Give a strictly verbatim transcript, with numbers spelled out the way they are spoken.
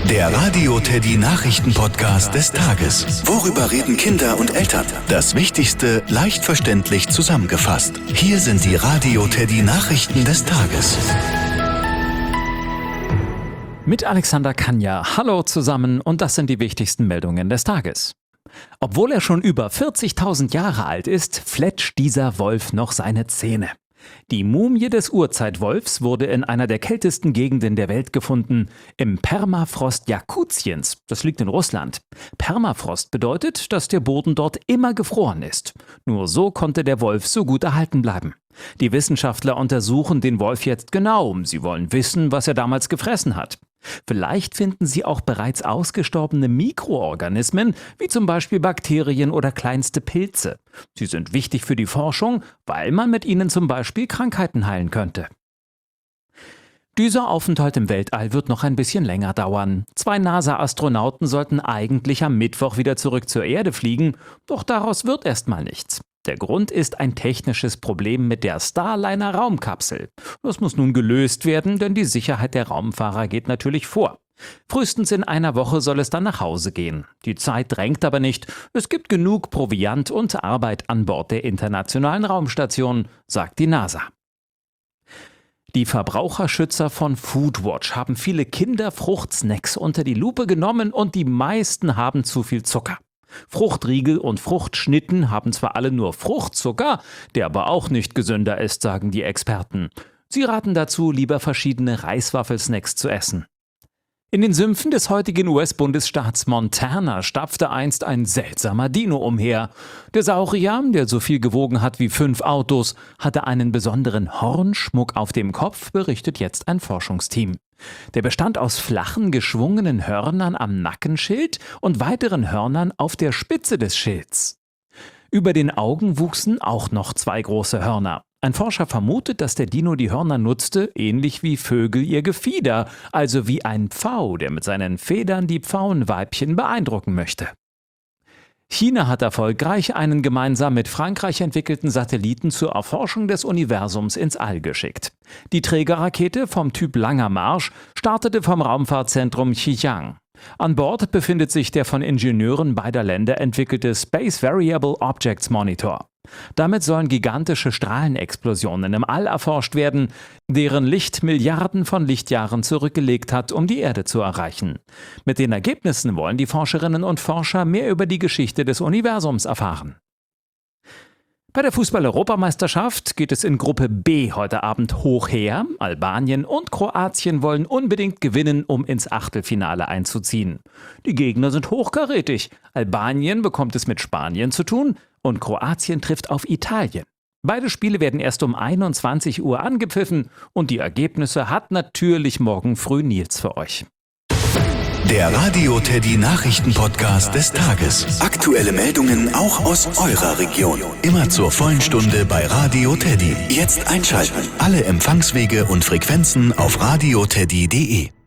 Der Radio Teddy Nachrichten-Podcast des Tages. Worüber reden Kinder und Eltern? Das Wichtigste leicht verständlich zusammengefasst. Hier sind die Radio Teddy Nachrichten des Tages. Mit Alexander Kanja. Hallo zusammen und das sind die wichtigsten Meldungen des Tages. Obwohl er schon über vierzigtausend Jahre alt ist, fletscht dieser Wolf noch seine Zähne. Die Mumie des Urzeitwolfs wurde in einer der kältesten Gegenden der Welt gefunden, im Permafrost Jakutiens. Das liegt in Russland. Permafrost bedeutet, dass der Boden dort immer gefroren ist. Nur so konnte der Wolf so gut erhalten bleiben. Die Wissenschaftler untersuchen den Wolf jetzt genau. Sie wollen wissen, was er damals gefressen hat. Vielleicht finden sie auch bereits ausgestorbene Mikroorganismen, wie zum Beispiel Bakterien oder kleinste Pilze. Sie sind wichtig für die Forschung, weil man mit ihnen zum Beispiel Krankheiten heilen könnte. Dieser Aufenthalt im Weltall wird noch ein bisschen länger dauern. Zwei NASA-Astronauten sollten eigentlich am Mittwoch wieder zurück zur Erde fliegen, doch daraus wird erstmal nichts. Der Grund ist ein technisches Problem mit der Starliner-Raumkapsel. Das muss nun gelöst werden, denn die Sicherheit der Raumfahrer geht natürlich vor. Frühestens in einer Woche soll es dann nach Hause gehen. Die Zeit drängt aber nicht. Es gibt genug Proviant und Arbeit an Bord der Internationalen Raumstation, sagt die NASA. Die Verbraucherschützer von Foodwatch haben viele Kinderfruchtsnacks unter die Lupe genommen und die meisten haben zu viel Zucker. Fruchtriegel und Fruchtschnitten haben zwar alle nur Fruchtzucker, der aber auch nicht gesünder ist, sagen die Experten. Sie raten dazu, lieber verschiedene Reiswaffelsnacks zu essen. In den Sümpfen des heutigen U S-Bundesstaats Montana stapfte einst ein seltsamer Dino umher. Der Saurier, der so viel gewogen hat wie fünf Autos, hatte einen besonderen Hornschmuck auf dem Kopf, berichtet jetzt ein Forschungsteam. Der bestand aus flachen, geschwungenen Hörnern am Nackenschild und weiteren Hörnern auf der Spitze des Schilds. Über den Augen wuchsen auch noch zwei große Hörner. Ein Forscher vermutet, dass der Dino die Hörner nutzte, ähnlich wie Vögel ihr Gefieder, also wie ein Pfau, der mit seinen Federn die Pfauenweibchen beeindrucken möchte. China hat erfolgreich einen gemeinsam mit Frankreich entwickelten Satelliten zur Erforschung des Universums ins All geschickt. Die Trägerrakete vom Typ Langer Marsch startete vom Raumfahrtzentrum Xi'an. An Bord befindet sich der von Ingenieuren beider Länder entwickelte Space Variable Objects Monitor. Damit sollen gigantische Strahlenexplosionen im All erforscht werden, deren Licht Milliarden von Lichtjahren zurückgelegt hat, um die Erde zu erreichen. Mit den Ergebnissen wollen die Forscherinnen und Forscher mehr über die Geschichte des Universums erfahren. Bei der Fußball-Europameisterschaft geht es in Gruppe B heute Abend hoch her. Albanien und Kroatien wollen unbedingt gewinnen, um ins Achtelfinale einzuziehen. Die Gegner sind hochkarätig. Albanien bekommt es mit Spanien zu tun und Kroatien trifft auf Italien. Beide Spiele werden erst um einundzwanzig Uhr angepfiffen und die Ergebnisse hat natürlich morgen früh Nils für euch. Der Radio Teddy Nachrichten-Podcast des Tages. Aktuelle Meldungen auch aus eurer Region. Immer zur vollen Stunde bei Radio Teddy. Jetzt einschalten. Alle Empfangswege und Frequenzen auf radioteddy punkt de.